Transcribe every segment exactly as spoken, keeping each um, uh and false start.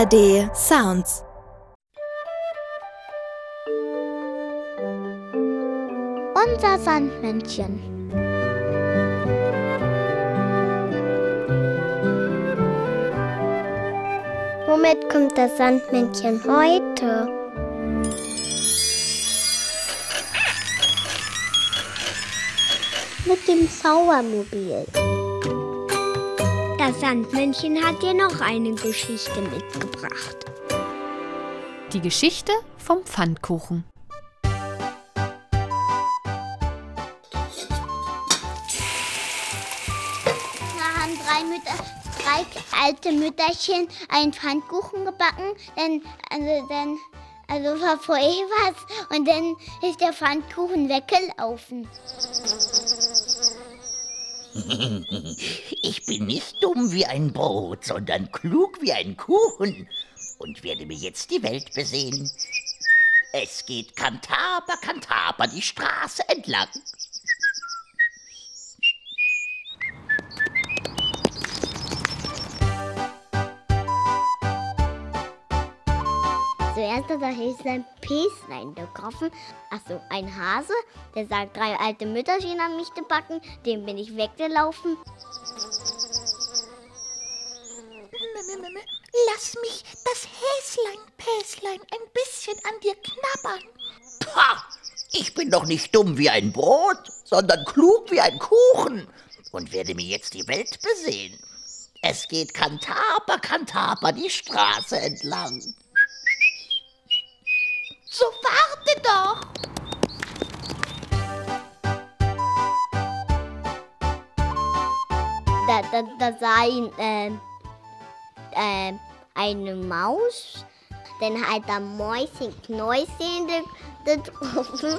A R D Sounds. Unser Sandmännchen. Womit kommt das Sandmännchen heute? Mit dem Zaubermobil. Das Sandmännchen hat dir noch eine Geschichte mitgebracht. Die Geschichte vom Pfannkuchen. Da haben drei, Mütter, drei alte Mütterchen einen Pfannkuchen gebacken, dann, also, dann, also war vorher was und dann ist der Pfannkuchen weggelaufen. Ich bin nicht dumm wie ein Brot, sondern klug wie ein Kuchen und werde mir jetzt die Welt besehen. Es geht Kantaber, Kantaber die Straße entlang. Zuerst hat er Häslein Päslein getroffen. Achso, ein Hase, der sagt, drei alte Mütterchen haben mich gebacken, dem bin ich weggelaufen. Lass mich das Häslein Päslein ein bisschen an dir knabbern. Pah! Ich bin doch nicht dumm wie ein Brot, sondern klug wie ein Kuchen und werde mir jetzt die Welt besehen. Es geht Kantaber, Kantaber die Straße entlang. So warte doch! Da, da, da sah ihn äh, äh, eine Maus, dann hat er Mäuschen Knäuschen getroffen.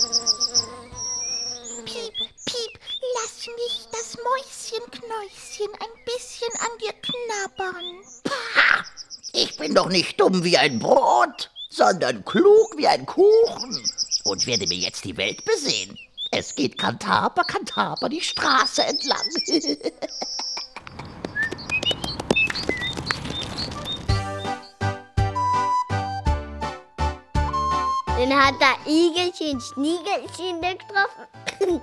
Piep, piep, lass mich das Mäuschen Knäuschen ein bisschen an dir knabbern. Pah! Ich bin doch nicht dumm wie ein Brot, sondern klug wie ein Kuchen und werde mir jetzt die Welt besehen. Es geht Kantaber, Kantaber die Straße entlang. Dann hat er Igelchen Schniegelchen getroffen.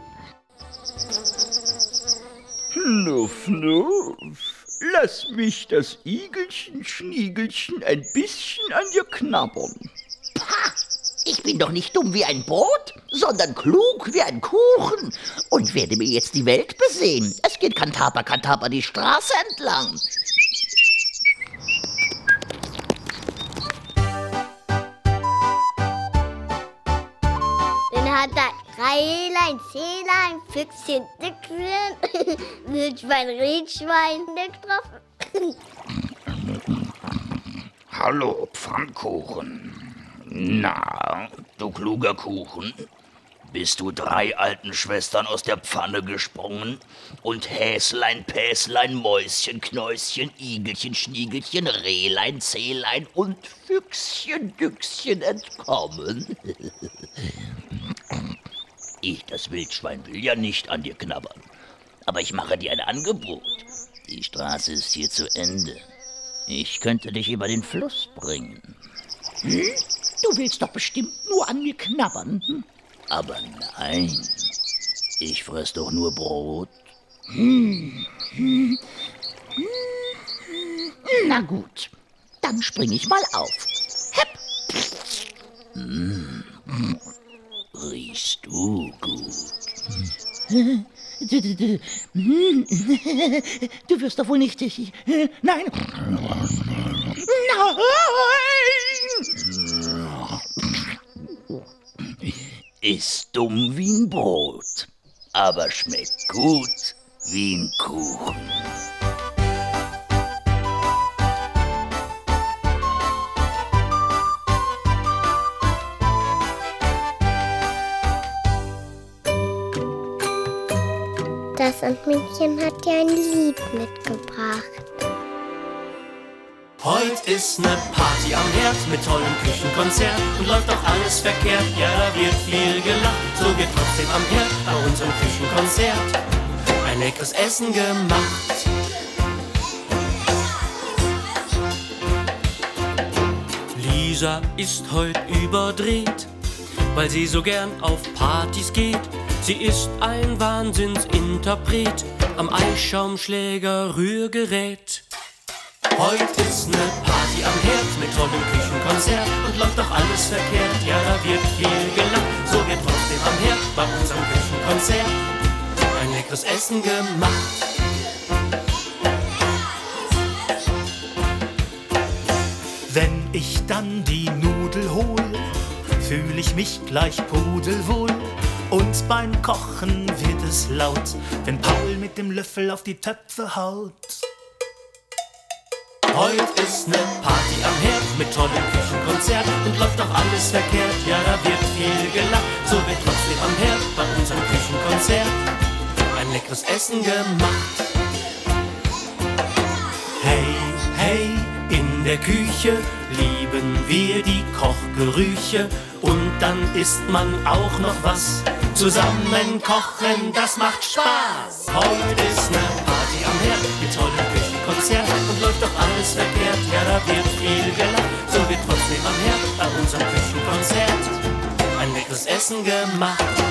Nuff, nuff. Lass mich das Igelchen, Schniegelchen ein bisschen an dir knabbern. Pah! Ich bin doch nicht dumm wie ein Brot, sondern klug wie ein Kuchen und werde mir jetzt die Welt besehen. Es geht Kantaber, Kantaber die Straße entlang. Dann hat er Reilein, Zählein, Füchschen, Dickchen, Wildschwein, Rehschwein getroffen. Hallo, Pfannkuchen. Na, du kluger Kuchen, bist du drei alten Schwestern aus der Pfanne gesprungen und Häslein, Päslein, Mäuschen, Knäuschen, Igelchen, Schniegelchen, Rehlein, Zählein und Füchschen, Düchschen entkommen? Ich, das Wildschwein, will ja nicht an dir knabbern, aber ich mache dir ein Angebot. Die Straße ist hier zu Ende. Ich könnte dich über den Fluss bringen. Hm? Du willst doch bestimmt nur an mir knabbern. Hm? Aber nein, ich fress doch nur Brot. Hm. Hm. Hm. Na gut, dann spring ich mal auf. Hepp! Hm. Riechst du gut? Du, du, du, du wirst doch wohl nicht... Ich, nein! Nein! Ist dumm wie ein Brot, aber schmeckt gut wie ein Kuchen. Das Sandmännchen hat dir ein Lied mitgebracht. Heut ist ne Party am Herd mit tollem Küchenkonzert und läuft doch alles verkehrt, ja da wird viel gelacht, so wird trotzdem am Herd bei unserem Küchenkonzert ein leckeres Essen gemacht. Lisa ist heut überdreht, weil sie so gern auf Partys geht. Sie ist ein Wahnsinnsinterpret am Eischaumschläger Rührgerät. Heut ist ne Party am Herd mit tollem Küchenkonzert und läuft doch alles verkehrt. Ja, da wird viel gelacht, so wird trotzdem am Herd bei unserem Küchenkonzert ein leckeres Essen gemacht. Wenn ich dann die Nudel hol, fühl ich mich gleich pudelwohl. Und beim Kochen wird es laut, wenn Paul mit dem Löffel auf die Töpfe haut. Heut ist ne Party am Herd mit tollem Küchenkonzert und läuft doch alles verkehrt. Ja, da wird viel gelacht, so wird trotzdem am Herd bei unserem Küchenkonzert ein leckeres Essen gemacht. Hey, hey, in der Küche lieben wir die Kochgerüche und dann isst man auch noch was. Zusammen kochen, das macht Spaß. Heute ist ne Party am Herd mit tollem Küchenkonzert und läuft doch alles verkehrt. Ja, da wird viel gelacht, so wird trotzdem am Herd bei unserem Küchenkonzert ein leckeres Essen gemacht.